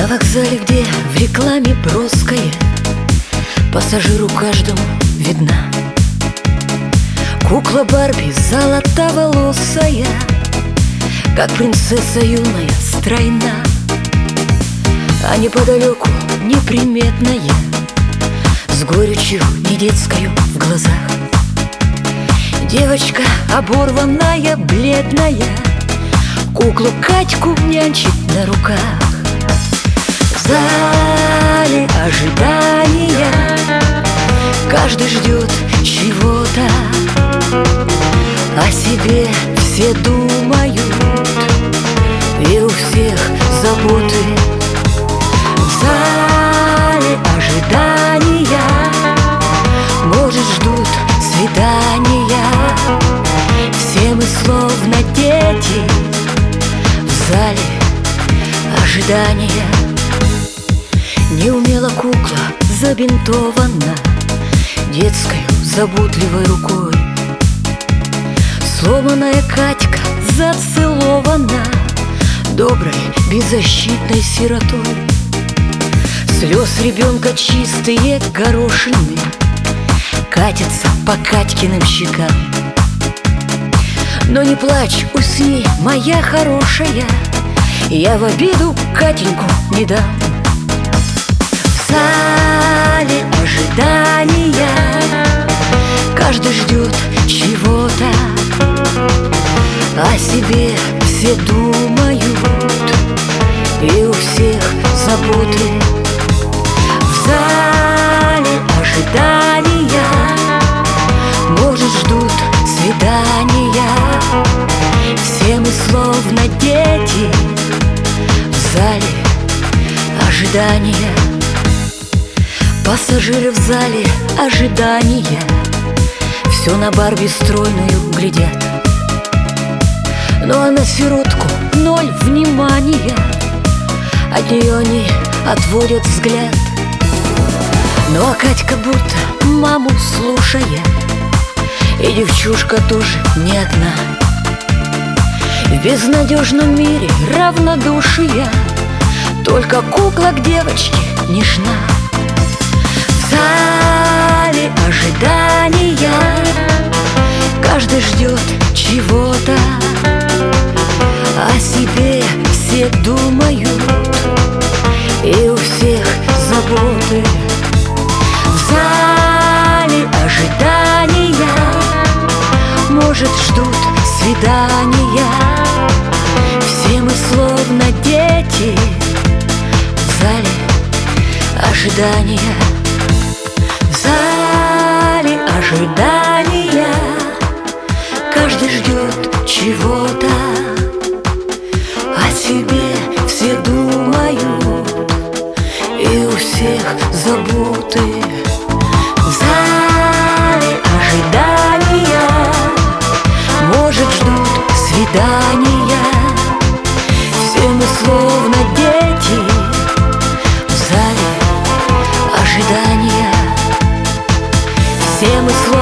На вокзале, где в рекламе броская, пассажиру каждому видна кукла Барби золотоволосая, как принцесса юная, стройна. А неподалеку неприметная, с горечью недетскою в глазах, девочка оборванная, бледная, куклу Катьку нянчит на руках. В зале ожидания каждый ждет чего-то, о себе все думают, и у всех заботы. В зале ожидания, может, ждут свидания, все мы словно дети в зале ожидания. Неумело кукла забинтована детской заботливой рукой, сломанная Катька зацелована доброй беззащитной сиротой. Слез ребенка чистые горошины катятся по Катькиным щекам. Но не плачь, усни, моя хорошая, я в обиду Катеньку не дам. В зале ожидания каждый ждет чего-то, о себе все думают, и у всех заботы. В зале ожидания, может, ждут свидания, все мы словно дети в зале ожидания. Пассажиры в зале ожидания все на Барби стройную глядят, ну а на сиротку ноль внимания, от нее они отводят взгляд. Ну а Катька будто маму слушая, и девчушка тоже не одна. В безнадежном мире равнодушия только кукла к девочке нежна. В зале ожидания каждый ждет чего-то, о себе все думают, и у всех заботы. В зале ожидания, может, ждут свидания, все мы словно дети в зале ожидания. В зале ожидания каждый ждет чего-то, о себе все думают, и у всех заботы. В зале ожидания, может, ждут свидания, все мы словно дети в зале ожидания. Все мы словно